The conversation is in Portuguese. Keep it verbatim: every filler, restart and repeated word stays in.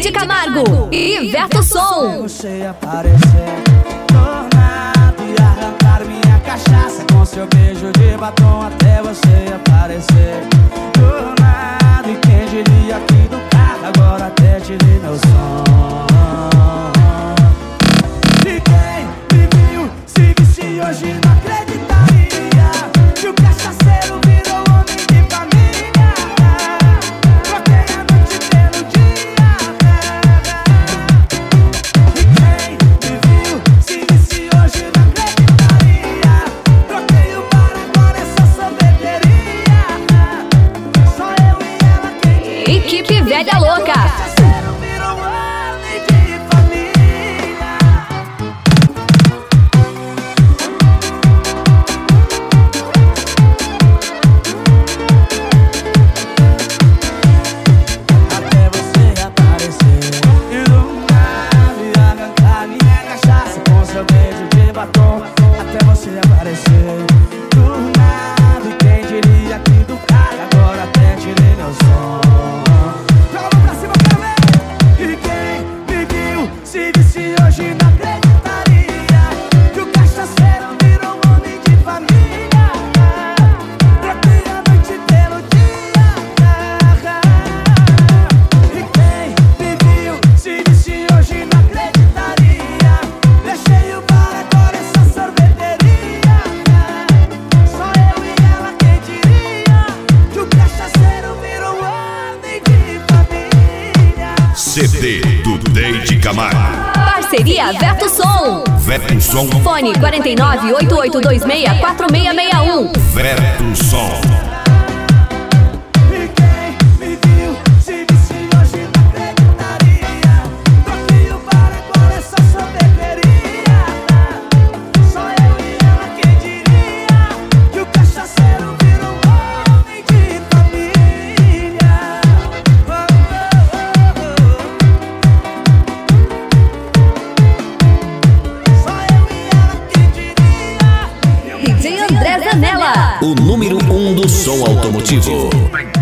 Deide Camargo e Verto Som. Você aparecer tornado e arrancar minha cachaça com seu beijo de batom até você aparecer tornado. E quem diria aqui do carro agora até tirei meu som. E quem me viu se vestir hoje não acreditaria que o cachaceiro virou homem de família. Troquei a noite pelo dia. E quem me viu se vestir hoje não acreditaria. Troquei o bar, agora é só sorveteria. Só eu e ela quem diria. Equipe Velha Louca. Cachaceiro virou homem de família. Até você aparecer e do nada arrancar minha cachaça com seu beijo de batom. Até você aparecer do nada. E quem diria que do carro agora até tirei meu som. Joga a mão pra cima, quero ver. E quem me viu se visse hoje não acreditaria que o cachaceiro virou homem de família. Troquei a noite pelo dia. E quem me viu se visse hoje não acreditaria. Deixei o bar, agora é só sorveteria. Só eu e ela quem diria que o cachaceiro virou homem de família. C D do Deide Camargo. Parceria Verto Som. Verto Som. Fone quatro nove oito oito dois seis quatro seis seis um. Verto Som. E quem me viu se visse hoje não acreditaria. Troquei o bar, agora é só sorveteria. Só eu e ela quem diria que o cachaceiro virou homem de família. Oh, oh, oh, oh. Só eu e ela quem diria. D J André Zanella. O número um do som automotivo.